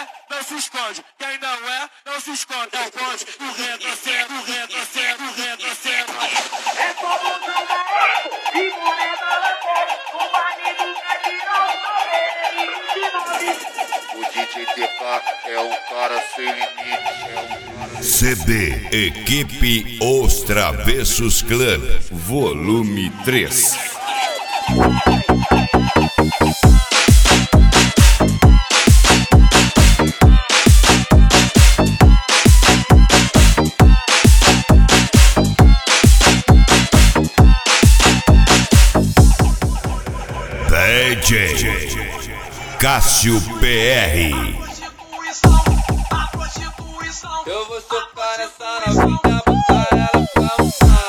não se esconde. Quem não é, não se esconde. É o bonde do retrocesso, do retrocesso, do retrocesso. É como um jogador e moneda lateral. O marido quer tirar o poder O DJ TK é um cara sem limite. CD Equipe Os Travessos Clã, volume 3. DJ Cássio PR. Eu vou socar essa novinha, botar ela pra mamar.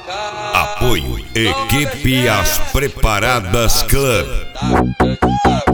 Apoio Equipe As Preparadas Clã.